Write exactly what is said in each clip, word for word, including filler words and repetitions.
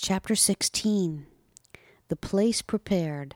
Chapter sixteen. The Place Prepared.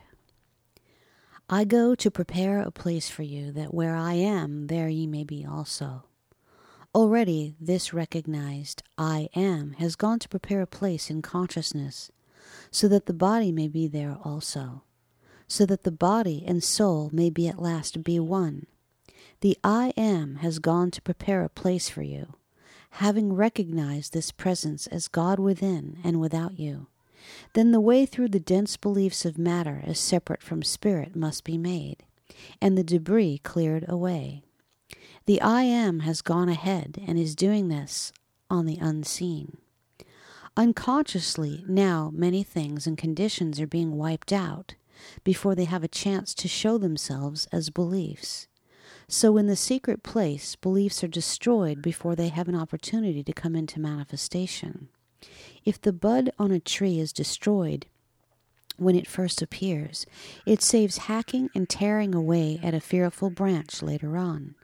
I go to prepare a place for you, that where I am, there ye may be also. Already this recognized I am has gone to prepare a place in consciousness, so that the body may be there also, so that the body and soul may be at last be one. The I am has gone to prepare a place for you, having recognized this presence as God within and without you. Then the way through the dense beliefs of matter as separate from spirit must be made, and the debris cleared away. The I am has gone ahead and is doing this on the unseen. Unconsciously, now many things and conditions are being wiped out before they have a chance to show themselves as beliefs. So in the secret place, beliefs are destroyed before they have an opportunity to come into manifestation. If the bud on a tree is destroyed when it first appears, it saves hacking and tearing away at a fearful branch later on.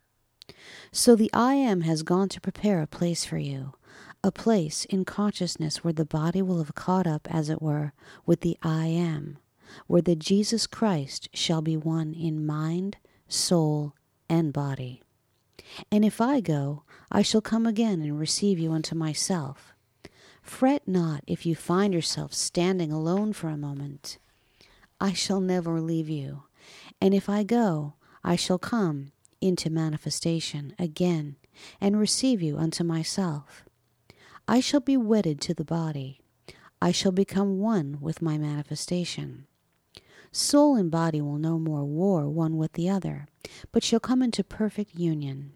So the I am has gone to prepare a place for you, a place in consciousness where the body will have caught up, as it were, with the I am, where the Jesus Christ shall be one in mind, soul, and body. And if I go, I shall come again and receive you unto myself. Fret not if you find yourself standing alone for a moment. I shall never leave you, and if I go, I shall come into manifestation again and receive you unto myself. I shall be wedded to the body. I shall become one with my manifestation. Soul and body will no more war one with the other, but shall come into perfect union.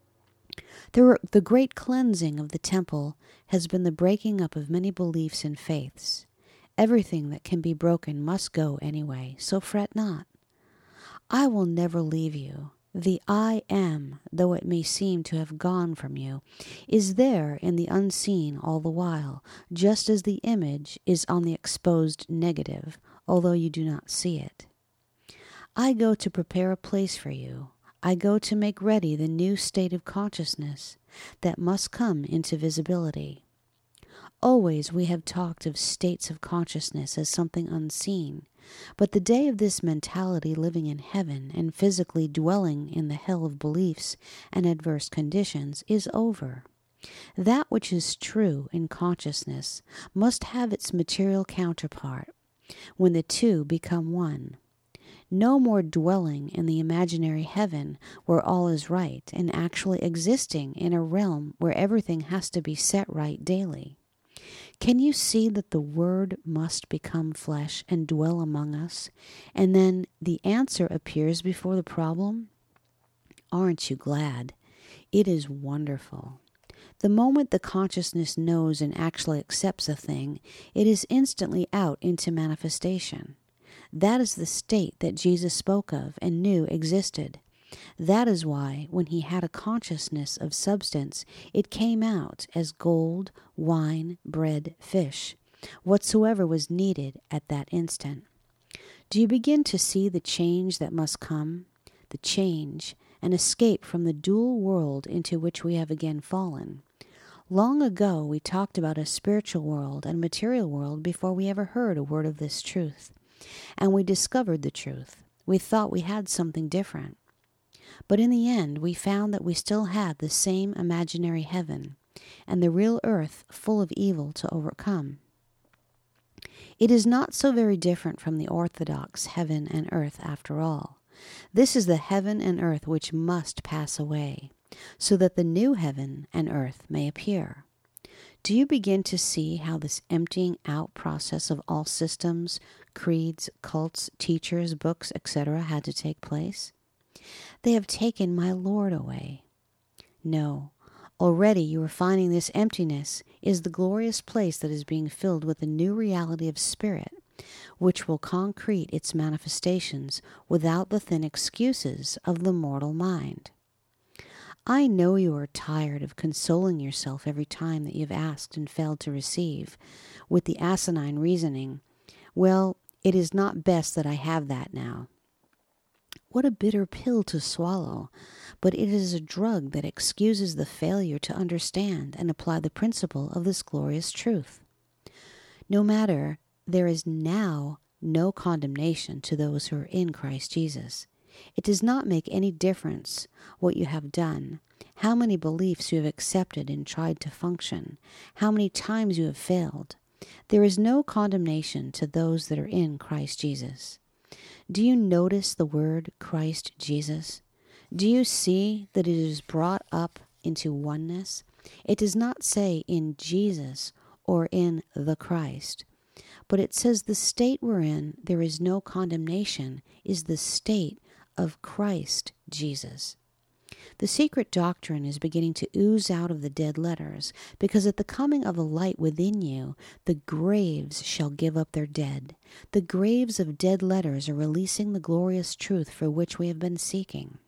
The, the great cleansing of the temple has been the breaking up of many beliefs and faiths. Everything that can be broken must go anyway, so fret not. I will never leave you. The I am, though it may seem to have gone from you, is there in the unseen all the while, just as the image is on the exposed negative, although you do not see it. I go to prepare a place for you. I go to make ready the new state of consciousness that must come into visibility. Always we have talked of states of consciousness as something unseen, but the day of this mentality living in heaven and physically dwelling in the hell of beliefs and adverse conditions is over. That which is true in consciousness must have its material counterpart when the two become one. No more dwelling in the imaginary heaven where all is right and actually existing in a realm where everything has to be set right daily. Can you see that the Word must become flesh and dwell among us, and then the answer appears before the problem? Aren't you glad? It is wonderful. The moment the consciousness knows and actually accepts a thing, it is instantly out into manifestation. That is the state that Jesus spoke of and knew existed. That is why, when he had a consciousness of substance, it came out as gold, wine, bread, fish, whatsoever was needed at that instant. Do you begin to see the change that must come? The change, an escape from the dual world into which we have again fallen. Long ago we talked about a spiritual world and material world before we ever heard a word of this truth. And we discovered the truth. We thought we had something different. But in the end, we found that we still had the same imaginary heaven and the real earth full of evil to overcome. It is not so very different from the orthodox heaven and earth after all. This is the heaven and earth which must pass away, so that the new heaven and earth may appear. Do you begin to see how this emptying out process of all systems, creeds, cults, teachers, books, et cetera had to take place? They have taken my Lord away. No, already you are finding this emptiness is the glorious place that is being filled with a new reality of spirit, which will concrete its manifestations without the thin excuses of the mortal mind. I know you are tired of consoling yourself every time that you've asked and failed to receive, with the asinine reasoning, well, it is not best that I have that now. What a bitter pill to swallow, but it is a drug that excuses the failure to understand and apply the principle of this glorious truth. No matter, there is now no condemnation to those who are in Christ Jesus. It does not make any difference what you have done, how many beliefs you have accepted and tried to function, how many times you have failed. There is no condemnation to those that are in Christ Jesus. Do you notice the word Christ Jesus? Do you see that it is brought up into oneness? It does not say in Jesus or in the Christ, but it says the state we're in, there is no condemnation, is the state of Christ Jesus. The secret doctrine is beginning to ooze out of the dead letters, because at the coming of a light within you, the graves shall give up their dead. The graves of dead letters are releasing the glorious truth for which we have been seeking.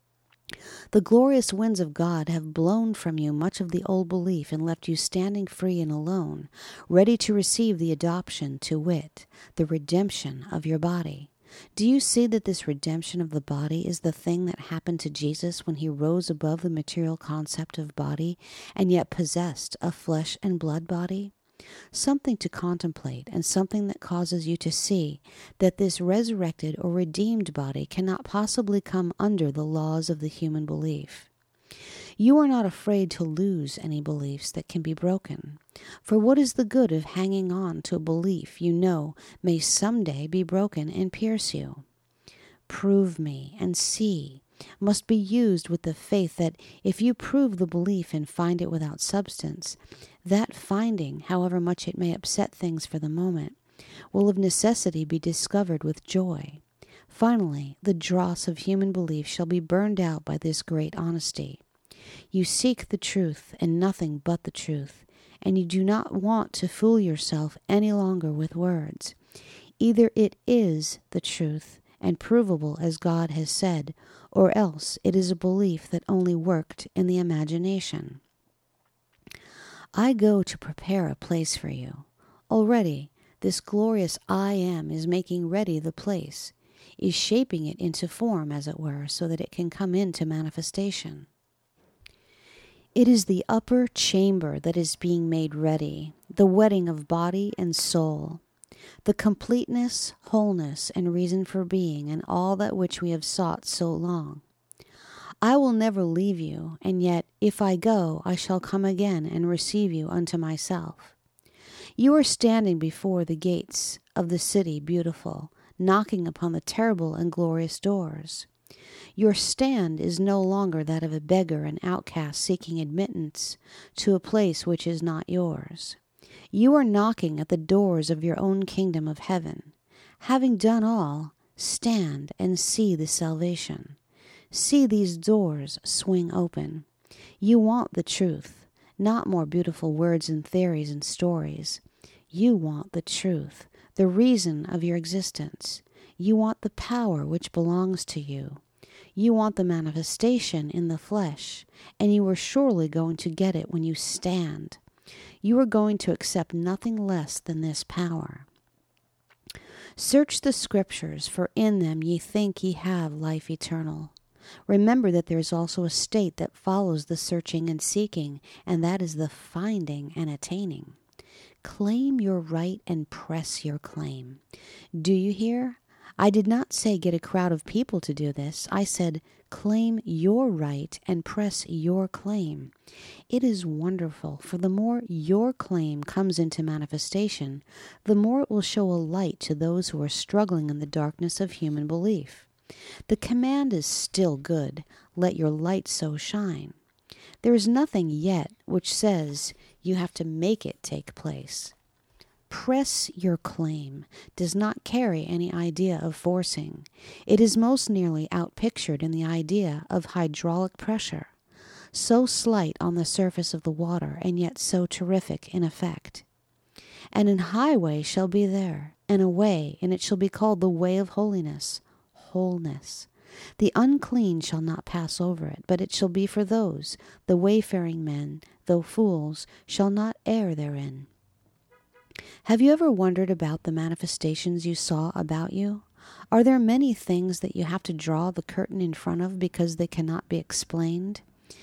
The glorious winds of God have blown from you much of the old belief and left you standing free and alone, ready to receive the adoption, to wit, the redemption of your body. Do you see that this redemption of the body is the thing that happened to Jesus when he rose above the material concept of body and yet possessed a flesh and blood body? Something to contemplate, and something that causes you to see that this resurrected or redeemed body cannot possibly come under the laws of the human belief. You are not afraid to lose any beliefs that can be broken. For what is the good of hanging on to a belief you know may someday be broken and pierce you? Prove me and see must be used with the faith that if you prove the belief and find it without substance, that finding, however much it may upset things for the moment, will of necessity be discovered with joy. Finally, the dross of human belief shall be burned out by this great honesty. You seek the truth and nothing but the truth, and you do not want to fool yourself any longer with words. Either it is the truth and provable as God has said, or else it is a belief that only worked in the imagination. I go to prepare a place for you. Already, this glorious I Am is making ready the place, is shaping it into form, as it were, so that it can come into manifestation. It is the upper chamber that is being made ready, the wedding of body and soul, the completeness, wholeness, and reason for being, and all that which we have sought so long. I will never leave you, and yet, if I go, I shall come again and receive you unto myself. You are standing before the gates of the city beautiful, knocking upon the terrible and glorious doors. Your stand is no longer that of a beggar and outcast seeking admittance to a place which is not yours. You are knocking at the doors of your own kingdom of heaven. Having done all, stand and see the salvation. See these doors swing open. You want the truth, not more beautiful words and theories and stories. You want the truth, the reason of your existence. You want the power which belongs to you. You want the manifestation in the flesh, and you are surely going to get it when you stand. You are going to accept nothing less than this power. Search the Scriptures, for in them ye think ye have life eternal. Remember that there is also a state that follows the searching and seeking, and that is the finding and attaining. Claim your right and press your claim. Do you hear? I did not say get a crowd of people to do this. I said claim your right and press your claim. It is wonderful, for the more your claim comes into manifestation, the more it will show a light to those who are struggling in the darkness of human belief. The command is still good, let your light so shine. There is nothing yet which says you have to make it take place. Press your claim does not carry any idea of forcing. It is most nearly outpictured in the idea of hydraulic pressure, so slight on the surface of the water and yet so terrific in effect. And an highway shall be there, and a way, and it shall be called the way of holiness, wholeness. The unclean shall not pass over it, but it shall be for those, the wayfaring men, though fools, shall not err therein. Have you ever wondered about the manifestations you saw about you? Are there many things that you have to draw the curtain in front of because they cannot be explained?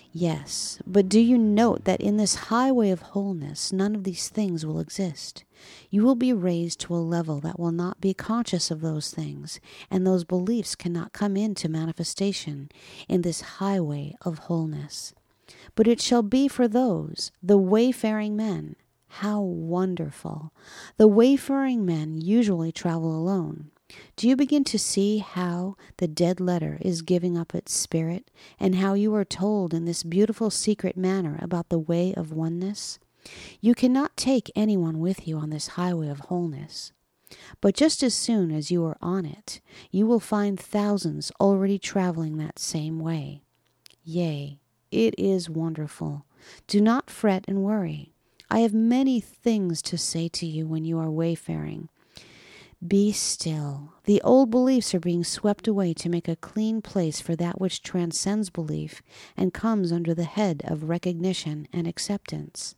Yes, but do you note that in this highway of wholeness, none of these things will exist? You will be raised to a level that will not be conscious of those things, and those beliefs cannot come into manifestation in this highway of wholeness. But it shall be for those, the wayfaring men. How wonderful! The wayfaring men usually travel alone. Do you begin to see how the dead letter is giving up its spirit, and how you are told in this beautiful secret manner about the way of oneness? You cannot take anyone with you on this highway of wholeness. But just as soon as you are on it, you will find thousands already traveling that same way. Yea, it is wonderful. Do not fret and worry. I have many things to say to you when you are wayfaring. Be still. The old beliefs are being swept away to make a clean place for that which transcends belief and comes under the head of recognition and acceptance.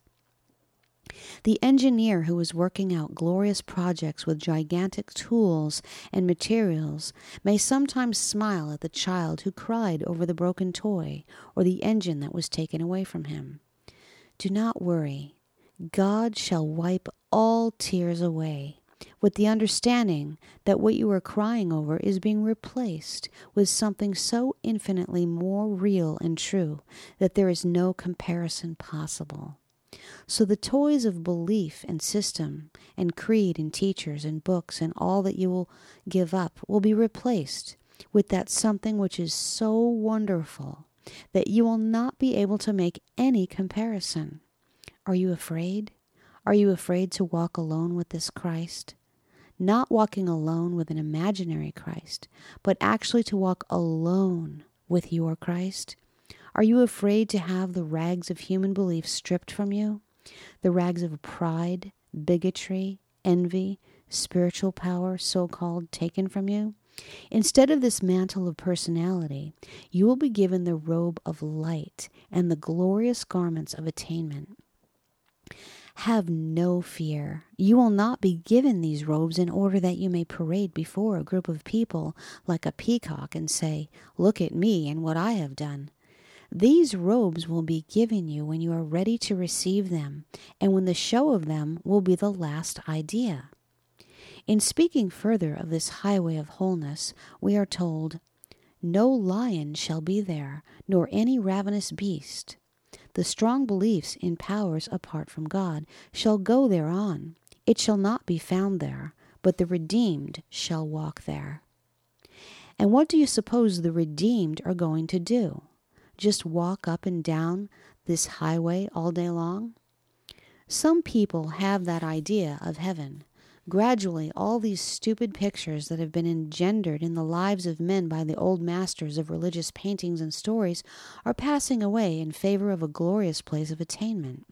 The engineer who is working out glorious projects with gigantic tools and materials may sometimes smile at the child who cried over the broken toy or the engine that was taken away from him. Do not worry. God shall wipe all tears away, with the understanding that what you are crying over is being replaced with something so infinitely more real and true that there is no comparison possible. So the toys of belief and system and creed and teachers and books and all that you will give up will be replaced with that something which is so wonderful that you will not be able to make any comparison. Are you afraid? Are you afraid to walk alone with this Christ? Not walking alone with an imaginary Christ, but actually to walk alone with your Christ? Are you afraid to have the rags of human belief stripped from you? The rags of pride, bigotry, envy, spiritual power, so-called, taken from you? Instead of this mantle of personality, you will be given the robe of light and the glorious garments of attainment. Have no fear. You will not be given these robes in order that you may parade before a group of people like a peacock and say, "Look at me and what I have done." These robes will be given you when you are ready to receive them, and when the show of them will be the last idea. In speaking further of this highway of wholeness, we are told, "No lion shall be there, nor any ravenous beast. The strong beliefs in powers apart from God shall go thereon. It shall not be found there, but the redeemed shall walk there." And what do you suppose the redeemed are going to do? Just walk up and down this highway all day long? Some people have that idea of heaven. Gradually, all these stupid pictures that have been engendered in the lives of men by the old masters of religious paintings and stories are passing away in favor of a glorious place of attainment.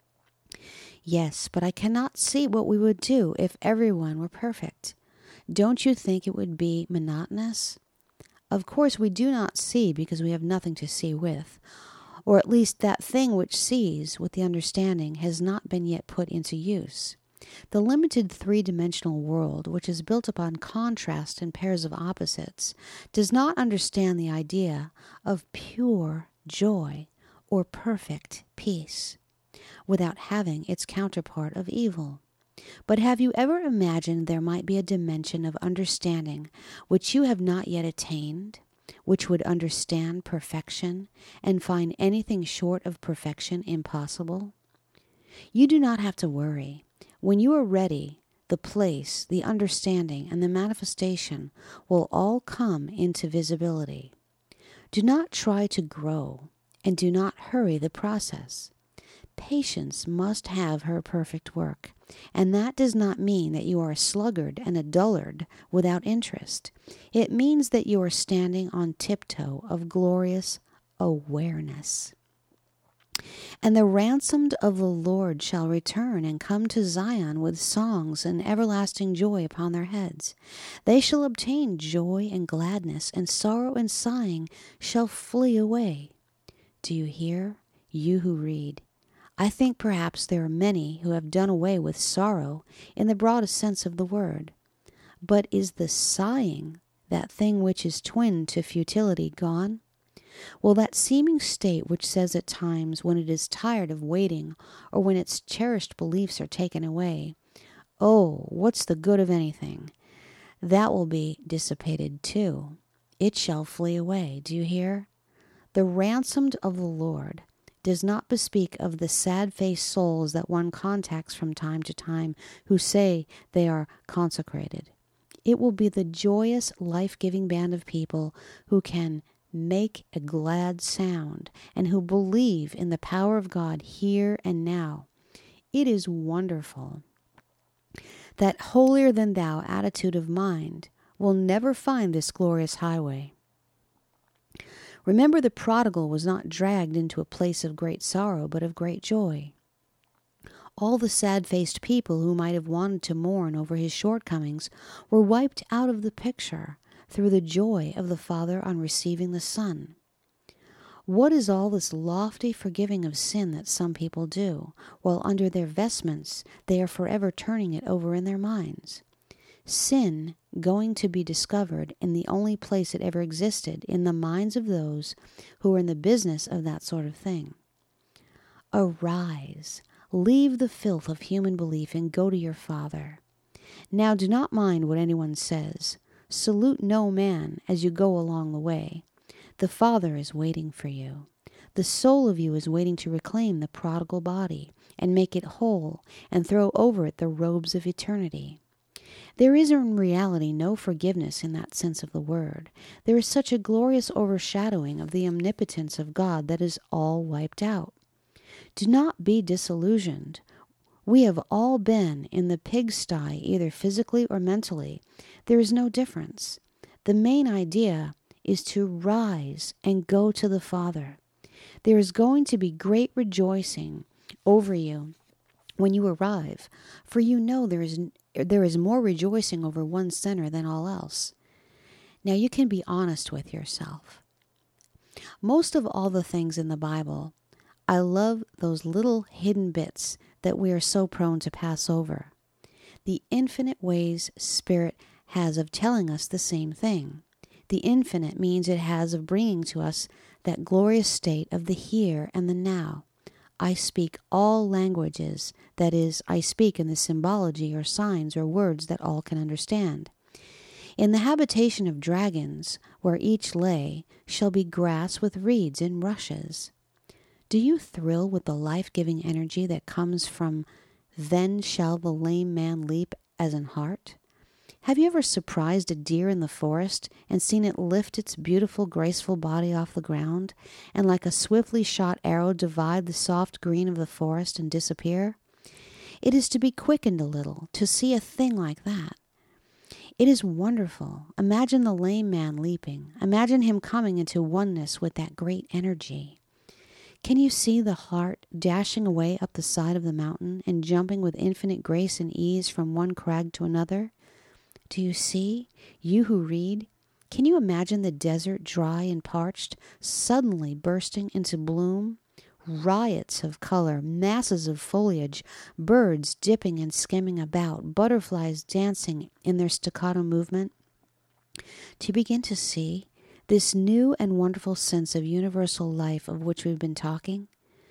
Yes, but I cannot see what we would do if everyone were perfect. Don't you think it would be monotonous? Of course, we do not see because we have nothing to see with, or at least that thing which sees with the understanding has not been yet put into use. The limited three-dimensional world, which is built upon contrast and pairs of opposites, does not understand the idea of pure joy or perfect peace without having its counterpart of evil. But have you ever imagined there might be a dimension of understanding which you have not yet attained, which would understand perfection and find anything short of perfection impossible? You do not have to worry. When you are ready, the place, the understanding, and the manifestation will all come into visibility. Do not try to grow, and do not hurry the process. Patience must have her perfect work, and that does not mean that you are a sluggard and a dullard without interest. It means that you are standing on tiptoe of glorious awareness. And the ransomed of the Lord shall return and come to Zion with songs and everlasting joy upon their heads. They shall obtain joy and gladness, and sorrow and sighing shall flee away. Do you hear, you who read? I think perhaps there are many who have done away with sorrow in the broadest sense of the word. But is the sighing, that thing which is twin to futility, gone? Well, that seeming state which says at times when it is tired of waiting or when its cherished beliefs are taken away, "Oh, what's the good of anything?" that will be dissipated too. It shall flee away. Do you hear? The ransomed of the Lord does not bespeak of the sad-faced souls that one contacts from time to time who say they are consecrated. It will be the joyous, life-giving band of people who can make a glad sound and who believe in the power of God here and now. It is wonderful. That holier-than-thou attitude of mind will never find this glorious highway. Remember, the prodigal was not dragged into a place of great sorrow, but of great joy. All the sad-faced people who might have wanted to mourn over his shortcomings were wiped out of the picture through the joy of the Father on receiving the Son. What is all this lofty forgiving of sin that some people do, while under their vestments they are forever turning it over in their minds? Sin going to be discovered in the only place it ever existed, in the minds of those who are in the business of that sort of thing. Arise, leave the filth of human belief and go to your Father. Now do not mind what anyone says. Salute no man as you go along the way. The Father is waiting for you. The soul of you is waiting to reclaim the prodigal body and make it whole and throw over it the robes of eternity. There is in reality no forgiveness in that sense of the word. There is such a glorious overshadowing of the omnipotence of God that is all wiped out. Do not be disillusioned. We have all been in the pigsty, either physically or mentally. There is no difference. The main idea is to rise and go to the Father. There is going to be great rejoicing over you when you arrive, for you know there is there is more rejoicing over one sinner than all else. Now you can be honest with yourself. Most of all the things in the Bible, I love those little hidden bits that we are so prone to pass over. The infinite ways Spirit has of telling us the same thing. The infinite means it has of bringing to us that glorious state of the here and the now. I speak all languages, that is, I speak in the symbology or signs or words that all can understand. In the habitation of dragons, where each lay, shall be grass with reeds and rushes. Do you thrill with the life-giving energy that comes from "Then shall the lame man leap as an hart"? Have you ever surprised a deer in the forest and seen it lift its beautiful, graceful body off the ground and like a swiftly shot arrow divide the soft green of the forest and disappear? It is to be quickened a little to see a thing like that. It is wonderful. Imagine the lame man leaping. Imagine him coming into oneness with that great energy. Can you see the heart dashing away up the side of the mountain and jumping with infinite grace and ease from one crag to another? Do you see, you who read? Can you imagine the desert dry and parched, suddenly bursting into bloom? Riots of color, masses of foliage, birds dipping and skimming about, butterflies dancing in their staccato movement. Do you begin to see this new and wonderful sense of universal life of which we've been talking?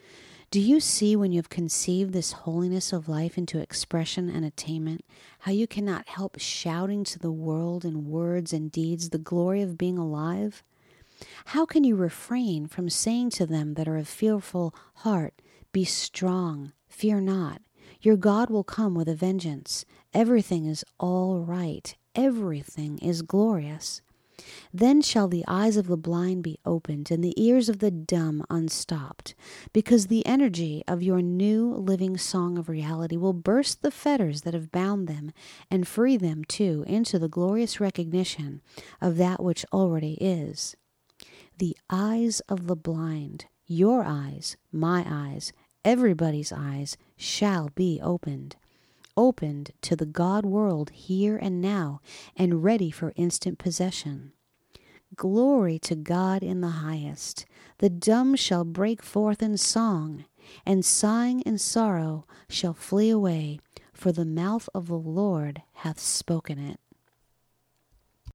Do you see, when you have conceived this holiness of life into expression and attainment, how you cannot help shouting to the world in words and deeds the glory of being alive? How can you refrain from saying to them that are of fearful heart, "Be strong, fear not. Your God will come with a vengeance. Everything is all right. Everything is glorious." Then shall the eyes of the blind be opened and the ears of the dumb unstopped, because the energy of your new living song of reality will burst the fetters that have bound them and free them too into the glorious recognition of that which already is. The eyes of the blind, your eyes, my eyes, everybody's eyes, shall be opened. Opened to the God world here and now, and ready for instant possession. Glory to God in the highest. The dumb shall break forth in song, and sighing and sorrow shall flee away, for the mouth of the Lord hath spoken it.